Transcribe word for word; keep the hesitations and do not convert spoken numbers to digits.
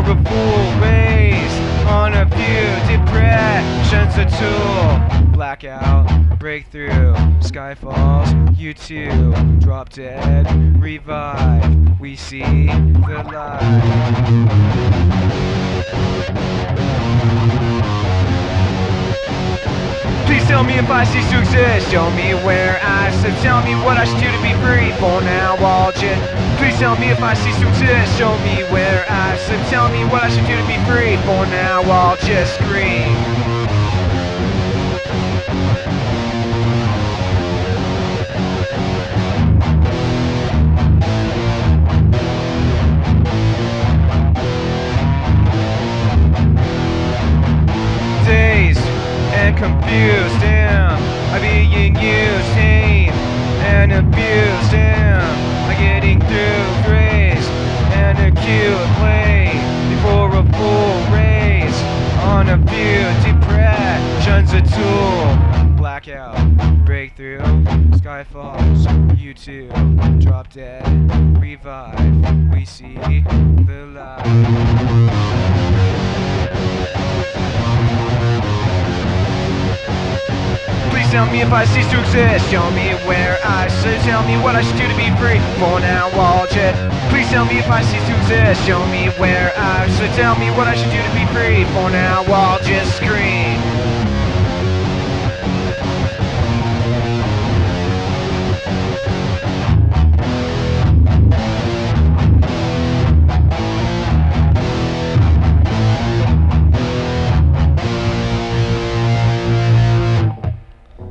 a fool raised on a few depression's a tool. Blackout, breakthrough, sky falls, you too, drop dead, revive, we see the light. Please tell me if I cease to exist, show me where I sit, tell me what I should do to be free. For now I'll just, please tell me if I cease to exist, show me where I sit, tell me what I should do to be free. For now I'll just scream. Dazed and confused, am I being used, tamed and abused? Am I getting through grace and acute play before a full race on a few depression's a tool? Blackout, breakthrough, sky falls, you too, drop dead, revive, we see the light. Please tell me if I cease to exist, show me where I sit, tell me what I should do to be free. For now I'll just, please tell me if I cease to exist, show me where I sit, tell me what I should do to be free. For now I'll just scream.